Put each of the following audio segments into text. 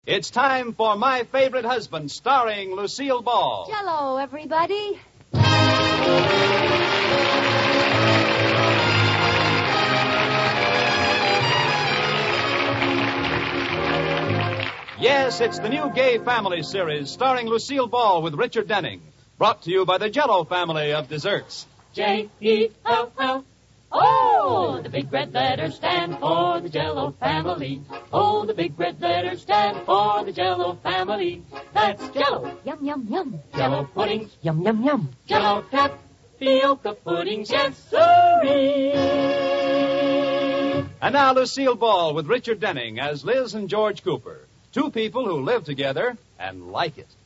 It's time for My Favorite Husband, starring Lucille Ball. Hello, everybody. Yes, it's the new Gay Family series starring Lucille Ball with Richard Denning. Brought to you by the Jell-O family of desserts. J-E-L-L. Oh, the big red letters stand for the Jell-O family. Oh, the big red letters stand for the Jell-O family. That's Jell-O. Yum, yum, yum. Jell-O puddings. Yum, yum, yum. Jell-O tapioca puddings. Yes, sirree. And now Lucille Ball with Richard Denning as Liz and George Cooper. Two people who live together and like it.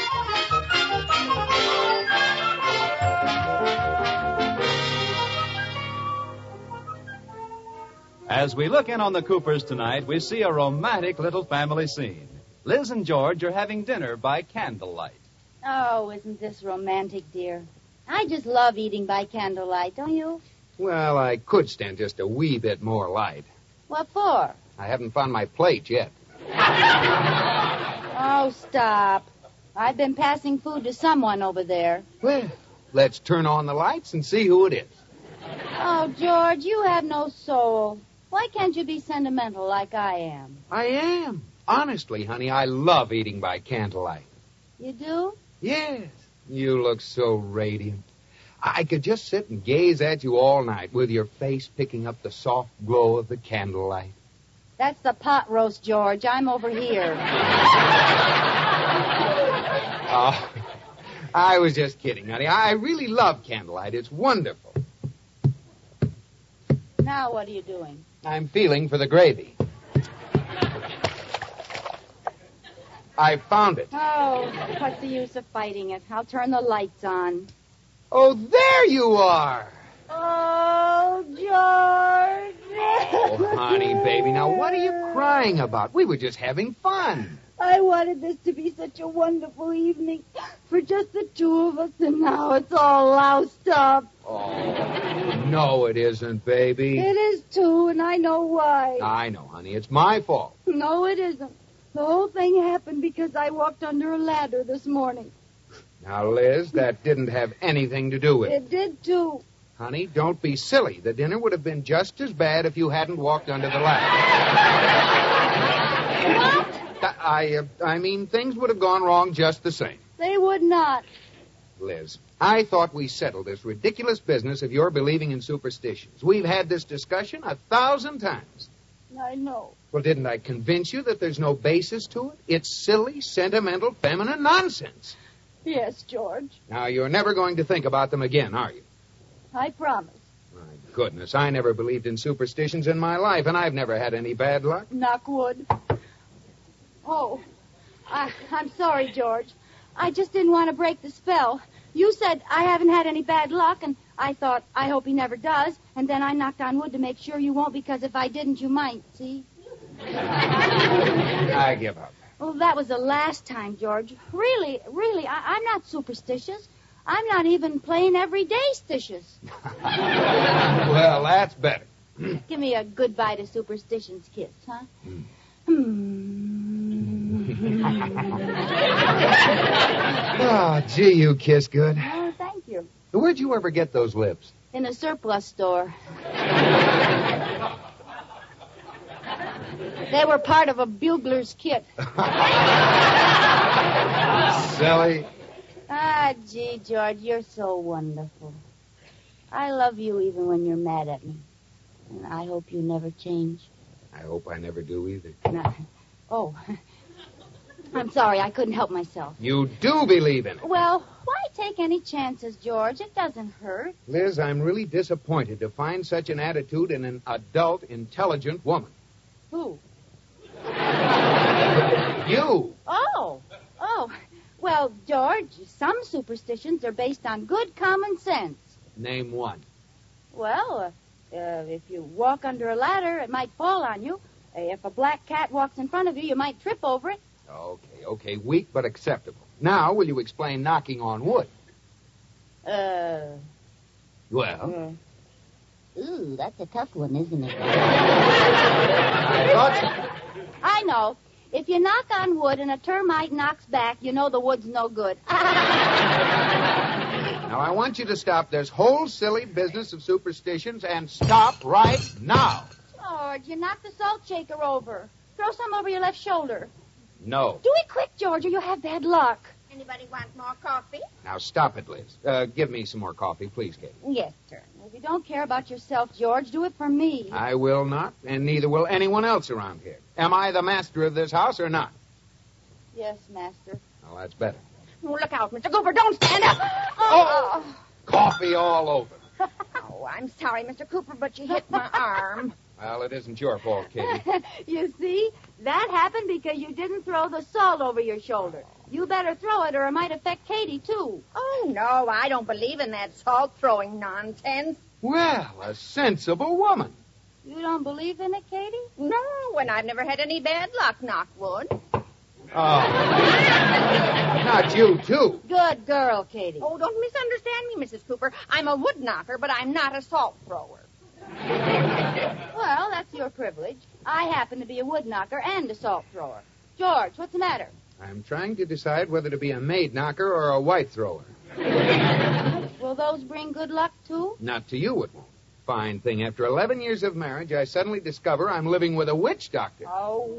As we look in on the Coopers tonight, we see a romantic little family scene. Liz and George are having dinner by candlelight. Oh, isn't this romantic, dear? I just love eating by candlelight, don't you? Well, I could stand just a wee bit more light. What for? I haven't found my plate yet. Oh, stop. I've been passing food to someone over there. Well, let's turn on the lights and see who it is. Oh, George, you have no soul. Why can't you be sentimental like I am? I am. Honestly, honey, I love eating by candlelight. You do? Yes. You look so radiant. I could just sit and gaze at you all night with your face picking up the soft glow of the candlelight. That's the pot roast, George. I'm over here. Oh, I was just kidding, honey. I really love candlelight. It's wonderful. Now what are you doing? I'm feeling for the gravy. I found it. Oh, what's the use of fighting it? I'll turn the lights on. Oh, there you are. Oh, George. Oh, honey, baby, now what are you crying about? We were just having fun. I wanted this to be such a wonderful evening for just the two of us, and now it's all loused up. Oh, no, it isn't, baby. It is, too, and I know why. I know, honey. It's my fault. No, it isn't. The whole thing happened because I walked under a ladder this morning. Now, Liz, that didn't have anything to do with it. It did, too. Honey, don't be silly. The dinner would have been just as bad if you hadn't walked under the ladder. What? I mean, things would have gone wrong just the same. They would not. Liz, I thought we settled this ridiculous business of your believing in superstitions. We've had this discussion 1,000 times. I know. Well, didn't I convince you that there's no basis to it? It's silly, sentimental, feminine nonsense. Yes, George. Now, you're never going to think about them again, are you? I promise. My goodness, I never believed in superstitions in my life, and I've never had any bad luck. Knock wood. Oh, I'm sorry, George. I just didn't want to break the spell. You said I haven't had any bad luck, and I thought, I hope he never does. And then I knocked on wood to make sure you won't, because if I didn't, you might, see? I give up. Oh, that was the last time, George. Really, I'm not superstitious. I'm not even plain everyday stitious. Well, that's better. Give me a goodbye to superstitions kiss, huh? Oh, gee, you kiss good. Oh, thank you. Where'd you ever get those lips? In a surplus store. They were part of a bugler's kit. Silly. Ah, gee, George, you're so wonderful. I love you even when you're mad at me. And I hope you never change. I hope I never do either. Oh, I'm sorry, I couldn't help myself. You do believe in it. Well, why take any chances, George? It doesn't hurt. Liz, I'm really disappointed to find such an attitude in an adult, intelligent woman. Who? You. Oh. Well, George, some superstitions are based on good common sense. Name one. Well, if you walk under a ladder, it might fall on you. If a black cat walks in front of you, you might trip over it. Okay. Weak but acceptable. Now, will you explain knocking on wood? Well? Ooh, that's a tough one, isn't it? I thought so. I know. If you knock on wood and a termite knocks back, you know the wood's no good. Now, I want you to stop this whole silly business of superstitions and stop right now. George, you knocked the salt shaker over. Throw some over your left shoulder. No. Do it quick, George, or you'll have bad luck. Anybody want more coffee? Now, stop it, Liz. Give me some more coffee, please, Kate. Yes, sir. If you don't care about yourself, George, do it for me. I will not, and neither will anyone else around here. Am I the master of this house or not? Yes, master. Well, that's better. Oh, look out, Mr. Cooper. Don't stand up. Oh! Coffee all over. Oh, I'm sorry, Mr. Cooper, but you hit my arm. Well, it isn't your fault, Katie. You see, that happened because you didn't throw the salt over your shoulder. You better throw it or it might affect Katie, too. Oh, no, I don't believe in that salt-throwing nonsense. Well, a sensible woman. You don't believe in it, Katie? No, and I've never had any bad luck, knock wood. Oh. Not you, too. Good girl, Katie. Oh, don't misunderstand me, Mrs. Cooper. I'm a wood knocker, but I'm not a salt thrower. Well, that's your privilege. I happen to be a wood knocker and a salt thrower. George, what's the matter? I'm trying to decide whether to be a maid knocker or a white thrower. Will those bring good luck, too? Not to you, it won't. Fine thing. After 11 years of marriage, I suddenly discover I'm living with a witch doctor. Oh.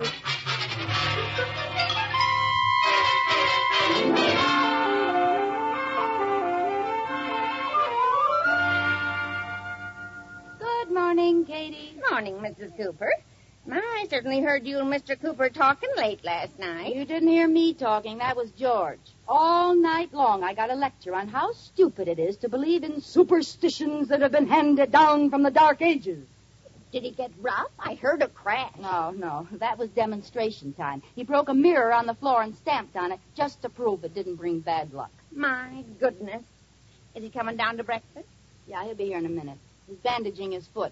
Good morning, Katie. Morning, Mrs. Cooper. I certainly heard you and Mr. Cooper talking late last night. You didn't hear me talking. That was George. All night long, I got a lecture on how stupid it is to believe in superstitions that have been handed down from the Dark Ages. Did he get rough? I heard a crash. No. That was demonstration time. He broke a mirror on the floor and stamped on it just to prove it didn't bring bad luck. My goodness. Is he coming down to breakfast? Yeah, he'll be here in a minute. He's bandaging his foot.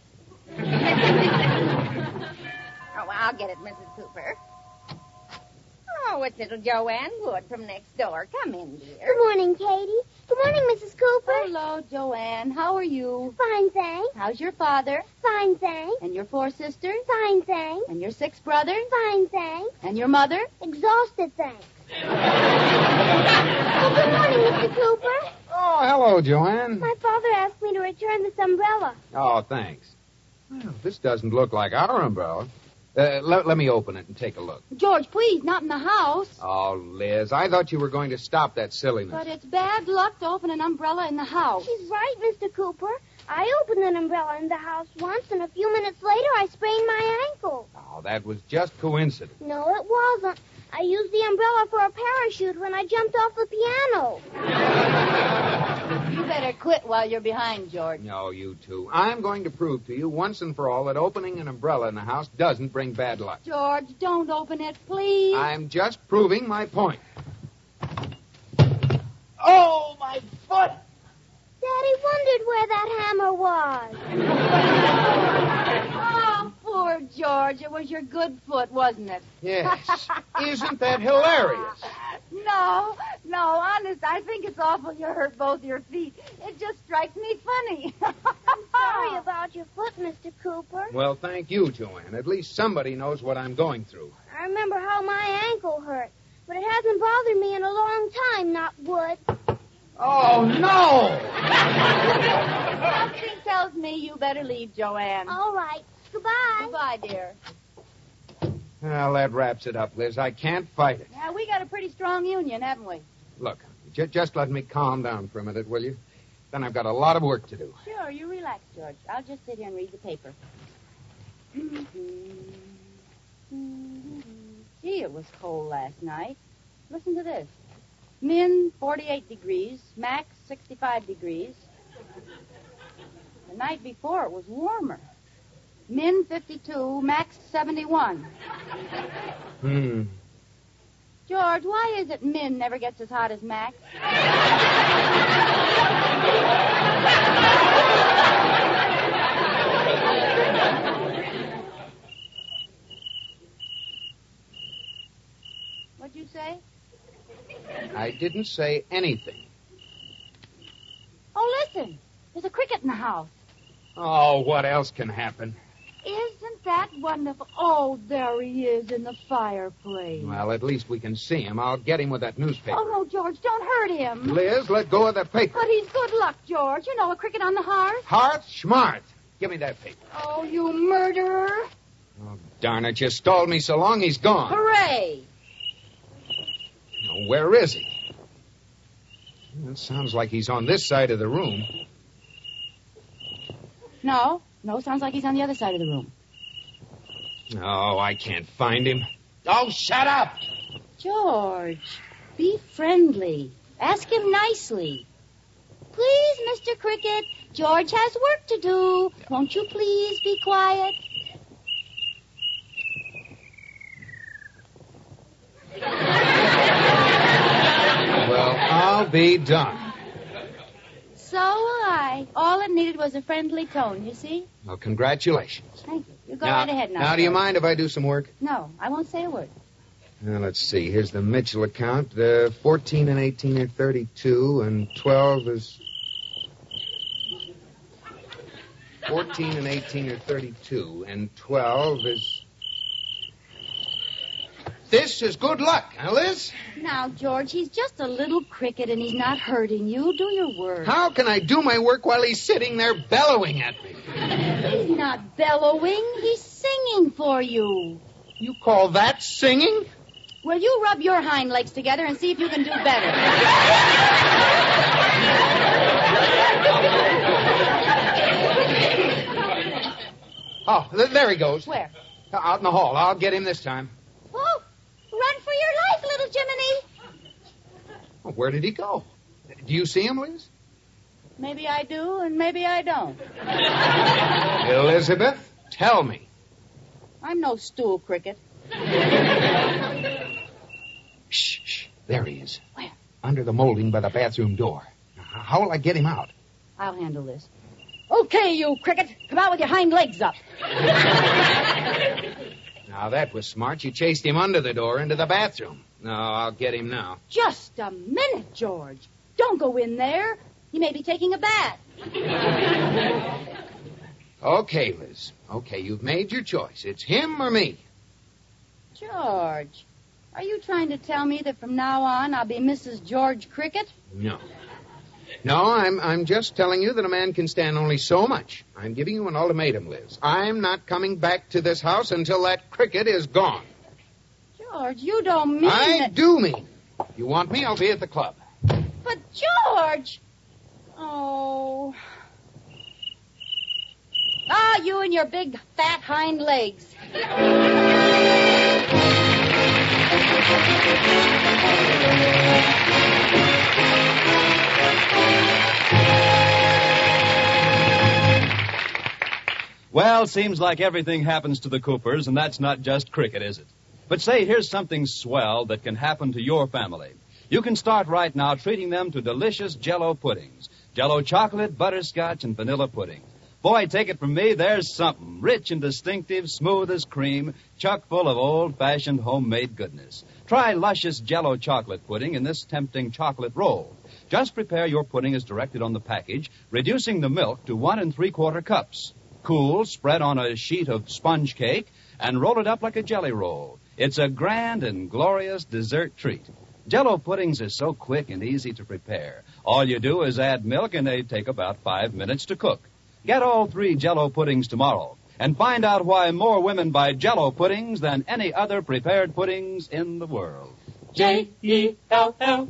Oh, I'll get it, Mrs. Cooper. Oh, it's little Joanne Wood from next door. Come in, dear. Good morning, Katie. Good morning, Mrs. Cooper. Hello, Joanne. How are you? Fine, thanks. How's your father? Fine, thanks. And your 4 sisters? Fine, thanks. And your 6 brothers? Fine, thanks. And your mother? Exhausted, thanks. Oh, good morning, Mr. Cooper. Oh, hello, Joanne. My father asked me to return this umbrella. Oh, thanks. Well, this doesn't look like our umbrella. Let me open it and take a look. George, please, not in the house. Oh, Liz, I thought you were going to stop that silliness. But it's bad luck to open an umbrella in the house. She's right, Mr. Cooper. I opened an umbrella in the house once, and a few minutes later, I sprained my ankle. Oh, that was just coincidence. No, it wasn't. I used the umbrella for a parachute when I jumped off the piano. You better quit while you're behind, George. No, you two. I'm going to prove to you once and for all that opening an umbrella in the house doesn't bring bad luck. George, don't open it, please. I'm just proving my point. Oh, my foot! Daddy wondered where that hammer was. Oh, poor George. It was your good foot, wasn't it? Yes. Isn't that hilarious? No, honest, I think it's awful you hurt both your feet. It just strikes me funny. Sorry about your foot, Mr. Cooper. Well, thank you, Joanne. At least somebody knows what I'm going through. I remember how my ankle hurt, but it hasn't bothered me in a long time, not wood. Oh, no! Something tells me you better leave, Joanne. All right. Goodbye. Goodbye, dear. Well, that wraps it up, Liz. I can't fight it. Yeah, we got a pretty strong union, haven't we? Look, just let me calm down for a minute, will you? Then I've got a lot of work to do. Sure, you relax, George. I'll just sit here and read the paper. Gee, it was cold last night. Listen to this. Min, 48 degrees. Max, 65 degrees. The night before, it was warmer. Min, 52. Max, 71. George, why is it Min never gets as hot as Max? What'd you say? I didn't say anything. Oh, listen. There's a cricket in the house. Oh, what else can happen? Isn't that wonderful? Oh, there he is in the fireplace. Well, at least we can see him. I'll get him with that newspaper. Oh, no, George, don't hurt him. Liz, let go of that paper. But he's good luck, George. You know, a cricket on the hearth. Hearth, smart. Give me that paper. Oh, you murderer. Oh, darn it. You stalled me so long, he's gone. Hooray! Now, where is he? It sounds like he's on this side of the room. No, sounds like he's on the other side of the room. Oh, I can't find him. Oh, shut up! George, be friendly. Ask him nicely. Please, Mr. Cricket, George has work to do. Won't you please be quiet? Well, I'll be done. So will I. All it needed was a friendly tone, you see? Well, congratulations. Thank you. You go right ahead now. Now, do you mind if I do some work? No, I won't say a word. Now, let's see. Here's the Mitchell account. 14 and 18 are 32, and 12 is... 14 and 18 are 32, and 12 is... This is good luck, huh, Liz? Now, George, he's just a little cricket and he's not hurting you. Do your work. How can I do my work while he's sitting there bellowing at me? He's not bellowing. He's singing for you. You call that singing? Well, you rub your hind legs together and see if you can do better. Oh, there he goes. Where? Out in the hall. I'll get him this time. Oh, run for your life, little Jiminy. Oh, where did he go? Do you see him, Liz? Maybe I do, and maybe I don't. Elizabeth, tell me. I'm no stool cricket. Shh, shh. There he is. Where? Under the molding by the bathroom door. How will I get him out? I'll handle this. Okay, you cricket. Come out with your hind legs up. Now, that was smart. You chased him under the door into the bathroom. No, I'll get him now. Just a minute, George. Don't go in there. He may be taking a bath. Okay, Liz. Okay, you've made your choice. It's him or me. George, are you trying to tell me that from now on I'll be Mrs. George Cricket? No. No, I'm just telling you that a man can stand only so much. I'm giving you an ultimatum, Liz. I'm not coming back to this house until that cricket is gone. George, you don't mean I do mean. If you want me, I'll be at the club. But, George! Oh. Ah, you and your big, fat hind legs. Well, seems like everything happens to the Coopers, and that's not just cricket, is it? But say, here's something swell that can happen to your family. You can start right now treating them to delicious Jell-O puddings. Jell-O chocolate, butterscotch, and vanilla pudding. Boy, take it from me, there's something. Rich and distinctive, smooth as cream, chock full of old-fashioned homemade goodness. Try luscious Jell-O chocolate pudding in this tempting chocolate roll. Just prepare your pudding as directed on the package, reducing the milk to 1 3/4 cups. Cool, spread on a sheet of sponge cake, and roll it up like a jelly roll. It's a grand and glorious dessert treat. Jell-O puddings are so quick and easy to prepare. All you do is add milk, and they take about 5 minutes to cook. Get all 3 Jell-O puddings tomorrow, and find out why more women buy Jell-O puddings than any other prepared puddings in the world. Jell-O.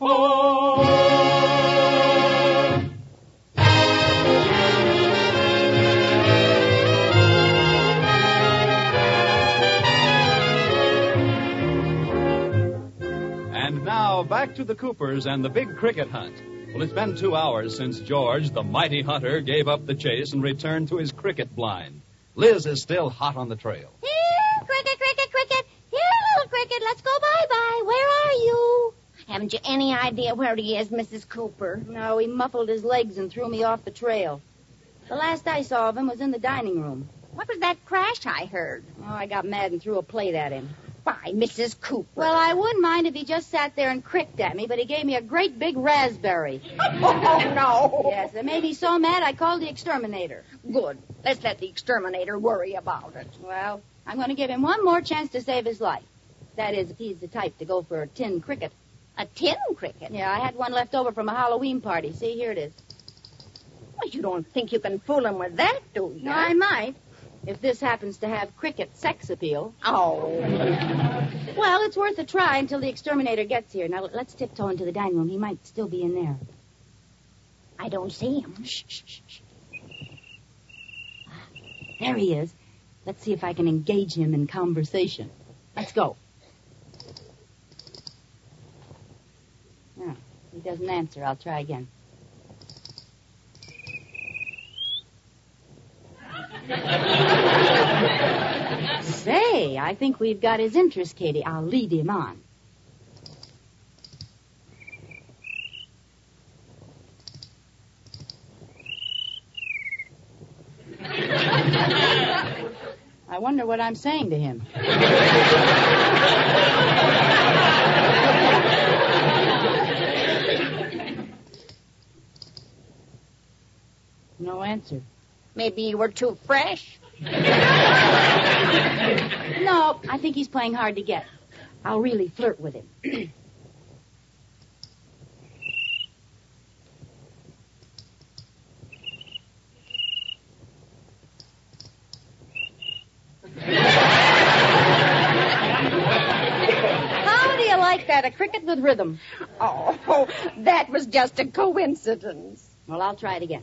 And now, back to the Coopers and the big cricket hunt. Well, it's been 2 hours since George, the mighty hunter, gave up the chase and returned to his cricket blind. Liz is still hot on the trail. Here, cricket, cricket, cricket. Here, little cricket, let's go bye-bye. Where are you? Haven't you any idea where he is, Mrs. Cooper? No, he muffled his legs and threw me off the trail. The last I saw of him was in the dining room. What was that crash I heard? Oh, I got mad and threw a plate at him. Why, Mrs. Cooper. Well, I wouldn't mind if he just sat there and cricked at me, but he gave me a great big raspberry. Oh, no. Yes, it made me so mad I called the exterminator. Good. Let's let the exterminator worry about it. Well, I'm going to give him one more chance to save his life. That is, if he's the type to go for a tin cricket. A tin cricket? Yeah, I had one left over from a Halloween party. See, here it is. Well, you don't think you can fool him with that, do you? No, I might, if this happens to have cricket sex appeal. Oh. Well, it's worth a try until the exterminator gets here. Now, let's tiptoe into the dining room. He might still be in there. I don't see him. Shh, shh, shh, shh. There he is. Let's see if I can engage him in conversation. Let's go. No, he doesn't answer. I'll try again. Say, I think we've got his interest, Katie. I'll lead him on. I wonder what I'm saying to him. No answer. Maybe you were too fresh. No, I think he's playing hard to get. I'll really flirt with him. How do you like that? A cricket with rhythm. Oh, that was just a coincidence. Well, I'll try it again.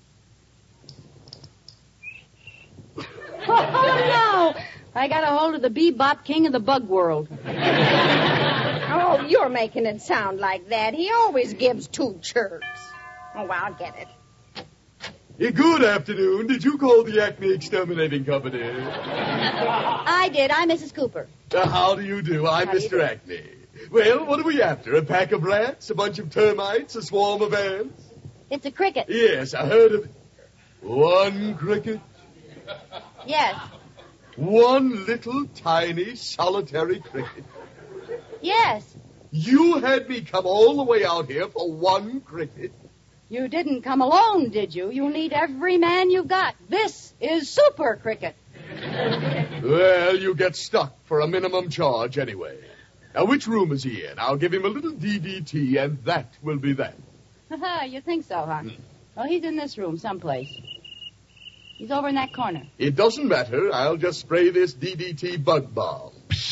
Oh, no! I got a hold of the bebop king of the bug world. Oh, you're making it sound like that. He always gives two chirps. Oh, I'll get it. Good afternoon. Did you call the Acme Exterminating Company? I did. I'm Mrs. Cooper. How do you do? I'm How do you Mr. do? Acme. Well, what are we after? A pack of rats? A bunch of termites? A swarm of ants? It's a cricket. Yes, I heard of it. One cricket? Yes. One little, tiny, solitary cricket. Yes. You had me come all the way out here for one cricket? You didn't come alone, did you? You need every man you've got. This is super cricket. Well, you get stuck for a minimum charge anyway. Now, which room is he in? I'll give him a little DDT, and that will be that. You think so, huh? Well, he's in this room someplace. He's over in that corner. It doesn't matter. I'll just spray this DDT bug bomb.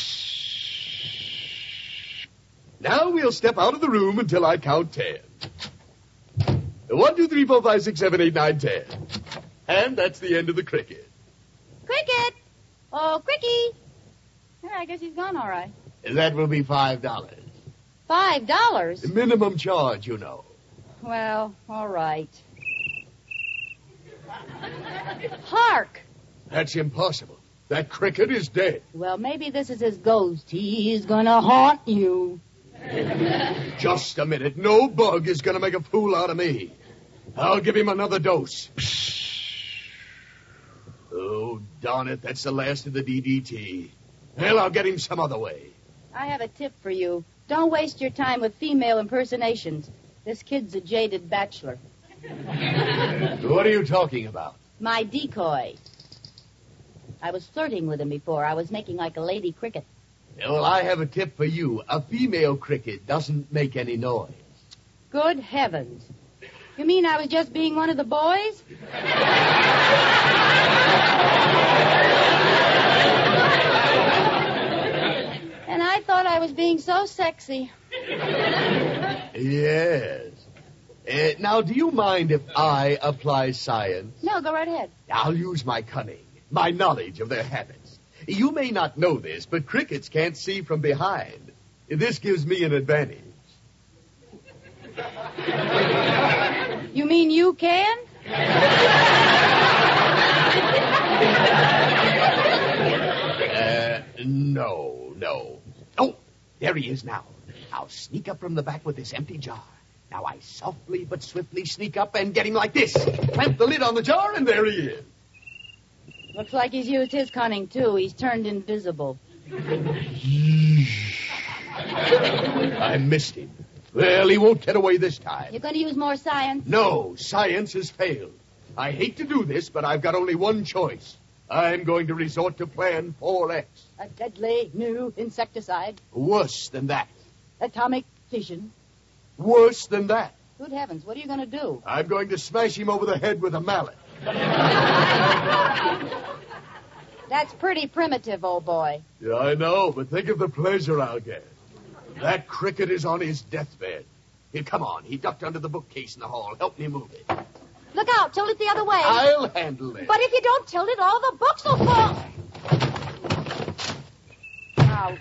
Now we'll step out of the room until I count 10. 1, 2, 3, 4, 5, 6, 7, 8, 9, 10. And that's the end of the cricket. Cricket! Oh, Cricky! Yeah, I guess he's gone all right. That will be $5. $5? The minimum charge, you know. Well, all right. Hark! That's impossible. That cricket is dead. Well, maybe this is his ghost. He's gonna haunt you. Just a minute. No bug is going to make a fool out of me. I'll give him another dose. Oh, darn it. That's the last of the DDT. Well, I'll get him some other way. I have a tip for you. Don't waste your time with female impersonations. This kid's a jaded bachelor. What are you talking about? My decoy. I was flirting with him before. I was making like a lady cricket. Well, I have a tip for you. A female cricket doesn't make any noise. Good heavens. You mean I was just being one of the boys? And I thought I was being so sexy. Yes. Now, do you mind if I apply science? No, go right ahead. I'll use my cunning, my knowledge of their habits. You may not know this, but crickets can't see from behind. This gives me an advantage. You mean you can? No. Oh, there he is now. I'll sneak up from the back with this empty jar. Now I softly but swiftly sneak up and get him like this. Clamp the lid on the jar, and there he is. Looks like he's used his cunning, too. He's turned invisible. I missed him. Well, he won't get away this time. You're going to use more science? No, science has failed. I hate to do this, but I've got only one choice. I'm going to resort to Plan 4X. A deadly new insecticide. Worse than that. Atomic fission. Worse than that. Good heavens, what are you going to do? I'm going to smash him over the head with a mallet. That's pretty primitive, old boy. Yeah, I know, but think of the pleasure I'll get. That cricket is on his deathbed. Here, come on. He ducked under the bookcase in the hall. Help me move it. Look out, tilt it the other way. I'll handle it. But if you don't tilt it, all the books will fall. Out.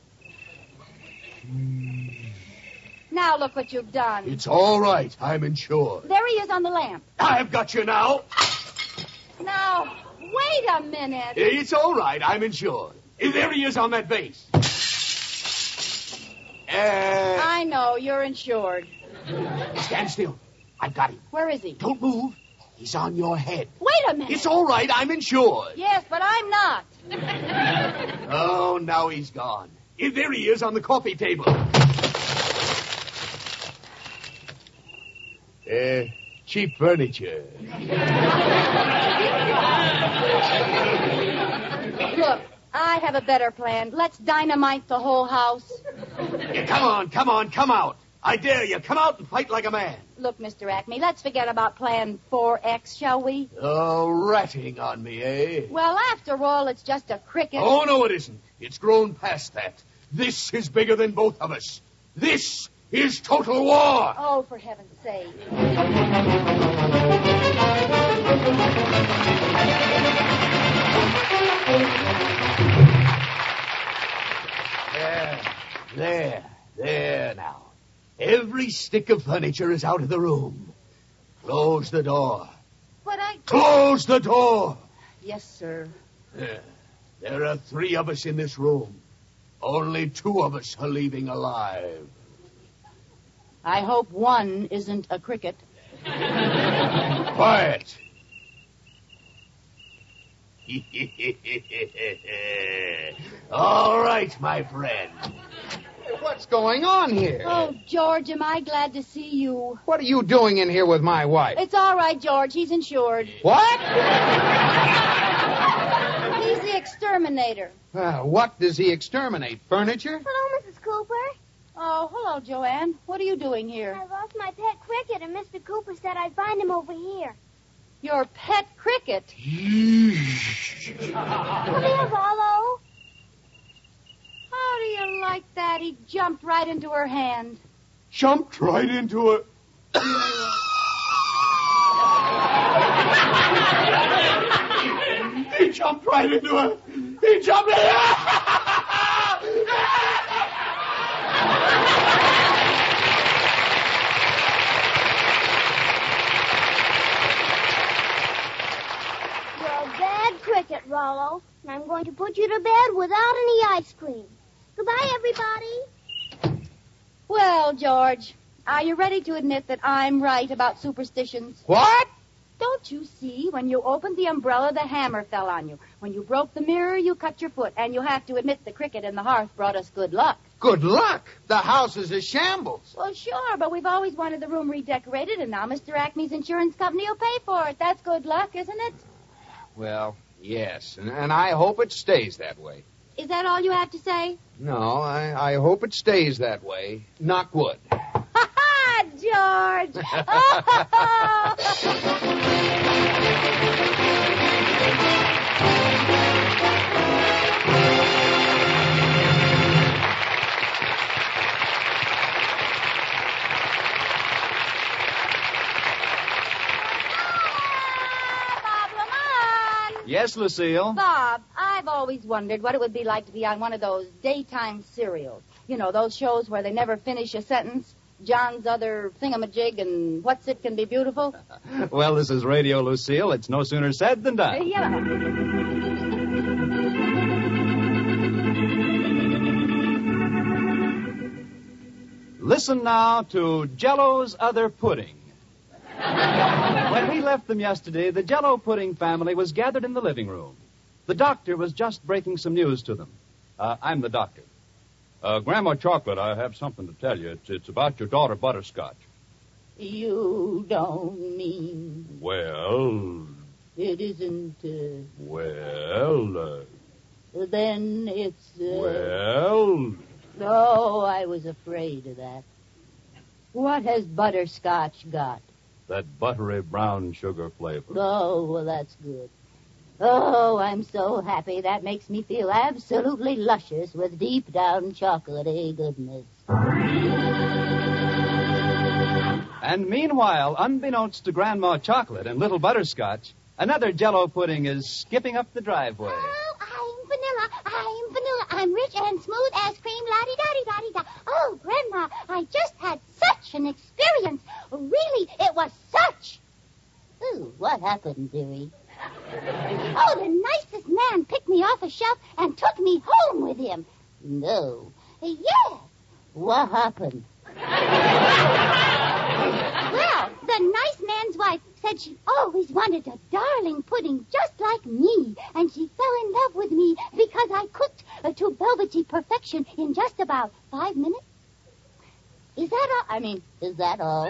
Now look what you've done. It's all right. I'm insured. There he is on the lamp. I've got you now. Now, wait a minute. It's all right. I'm insured. There he is on that vase. I know, you're insured. Stand still. I've got him. Where is he? Don't move. He's on your head. Wait a minute. It's all right. I'm insured. Yes, but I'm not. Oh, now he's gone. There he is on the coffee table. Cheap furniture. Look, I have a better plan. Let's dynamite the whole house. Yeah, come on, come out. I dare you. Come out and fight like a man. Look, Mr. Acme, let's forget about Plan 4X, shall we? Oh, ratting on me, eh? Well, after all, it's just a cricket. Oh, no, it isn't. It's grown past that. This is bigger than both of us. This is total war. Oh, for heaven's sake. There now. Every stick of furniture is out of the room. Close the door. But Close the door! Yes, sir. There are 3 of us in this room. Only 2 of us are leaving alive. I hope one isn't a cricket. Quiet. All right, my friend. What's going on here? Oh, George, am I glad to see you. What are you doing in here with my wife? It's all right, George. He's insured. What? He's the exterminator. Well, what does he exterminate? Furniture? Hello, Mrs. Cooper. Oh, hello, Joanne. What are you doing here? I lost my pet cricket, and Mr. Cooper said I'd find him over here. Your pet cricket. Come here, Rollo. How do you like that? He jumped right into her hand. Jumped right into it. He jumped right into it. He jumped in. You're a bad cricket, Rollo, and I'm going to put you to bed without any ice cream. Goodbye, everybody. Well, George, are you ready to admit that I'm right about superstitions? What? Don't you see? When you opened the umbrella, the hammer fell on you. When you broke the mirror, you cut your foot. And you have to admit the cricket in the hearth brought us good luck. Good luck. The house is a shambles. Well, sure, but we've always wanted the room redecorated, and now Mr. Acme's insurance company will pay for it. That's good luck, isn't it? Well, yes, and I hope it stays that way. Is that all you have to say? No, I hope it stays that way. Knock wood. Ha-ha, George! Yes, Lucille? Bob, I've always wondered what it would be like to be on one of those daytime serials. You know, those shows where they never finish a sentence. John's Other Thingamajig and What's It Can Be Beautiful. Well, this is Radio Lucille. It's no sooner said than done. Yeah. Listen now to Jell-O's Other Pudding. When we left them yesterday, the Jell-O pudding family was gathered in the living room. The doctor was just breaking some news to them. I'm the doctor. Grandma Chocolate, I have something to tell you. It's about your daughter Butterscotch. You don't mean... Well... It isn't... Well... Then it's... Well... Oh, I was afraid of that. What has Butterscotch got? That buttery brown sugar flavor. Oh, well, that's good. Oh, I'm so happy. That makes me feel absolutely luscious with deep down chocolatey goodness. And meanwhile, unbeknownst to Grandma Chocolate and little Butterscotch, another Jell-O pudding is skipping up the driveway. Oh, I'm vanilla. I'm rich and smooth as cream, la-di-da-di-da-di-da. Oh, Grandma, I just had such an experience. Really, it was such. Ooh, what happened, dearie? Oh, the nicest man picked me off a shelf and took me home with him. No. Yeah. What happened? Well, the nice man's wife said she always wanted a darling pudding just like me, and she fell in love with me because I cooked to velvety perfection in just about 5 minutes. Is that all? Is that all?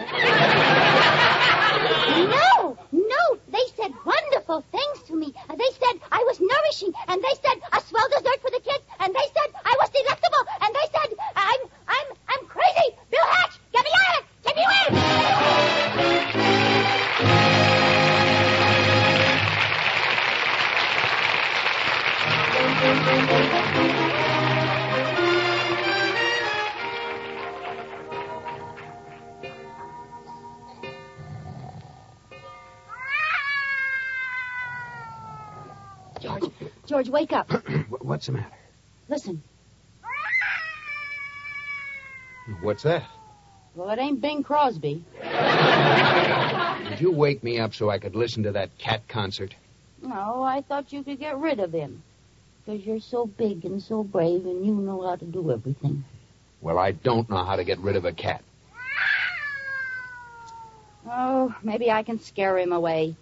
No, they said wonderful things to me. They said I was nourishing, and they said a swell dessert for the kids, and they said I was delectable, and they said I'm crazy. Bill Hatch, get me out of it! Get me away! George, wake up. What's the matter? Listen. What's that? Well, it ain't Bing Crosby. Did you wake me up so I could listen to that cat concert? No, I thought you could get rid of him. Because you're so big and so brave and you know how to do everything. Well, I don't know how to get rid of a cat. Oh, maybe I can scare him away.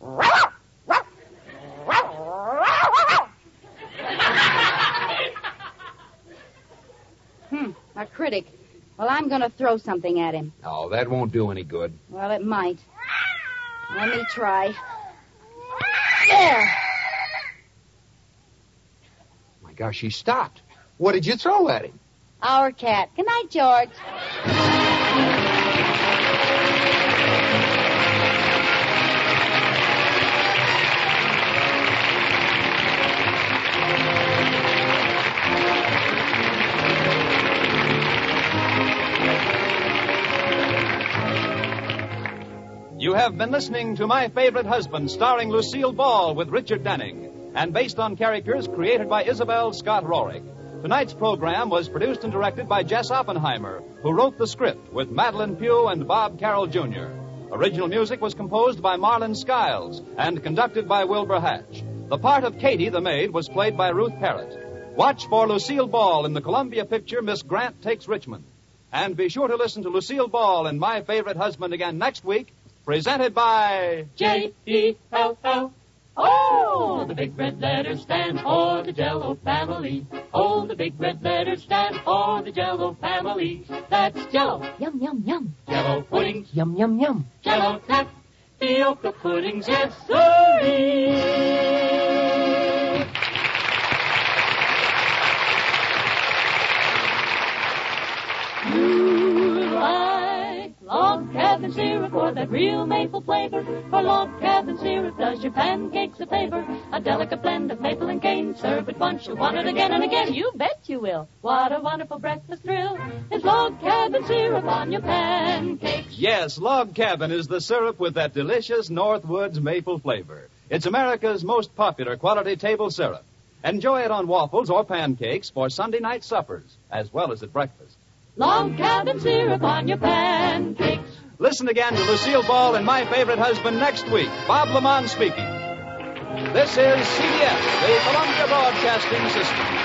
A critic. Well, I'm going to throw something at him. Oh, that won't do any good. Well, it might. Let me try. There. My gosh, he stopped. What did you throw at him? Our cat. Good night, George. You have been listening to My Favorite Husband, starring Lucille Ball with Richard Denning, and based on characters created by Isabel Scott Rorick. Tonight's program was produced and directed by Jess Oppenheimer, who wrote the script with Madeline Pugh and Bob Carroll Jr. Original music was composed by Marlon Skiles and conducted by Wilbur Hatch. The part of Katie, the maid, was played by Ruth Parrott. Watch for Lucille Ball in the Columbia picture Miss Grant Takes Richmond. And be sure to listen to Lucille Ball and My Favorite Husband again next week, presented by J-E-L-L. Oh, the big red letters stand for the Jell-O family. Oh, the big red letters stand for the Jell-O family. That's Jell-O. Yum, yum, yum. Jell-O puddings. Yum, yum, yum. Jell-O tapioca puddings. Yes, sirree. Log cabin syrup or that real maple flavor, for log cabin syrup does your pancakes a favor. A delicate blend of maple and cane, serve at once, you'll want it again and again. You bet you will. What a wonderful breakfast thrill is log cabin syrup on your pancakes. Yes, Log Cabin is the syrup with that delicious Northwoods maple flavor. It's America's most popular quality table syrup. Enjoy it on waffles or pancakes for Sunday night suppers, as well as at breakfast. Log cabin syrup on your pancakes. Listen again to Lucille Ball and My Favorite Husband next week. Bob Lamont speaking. This is CBS, the Columbia Broadcasting System.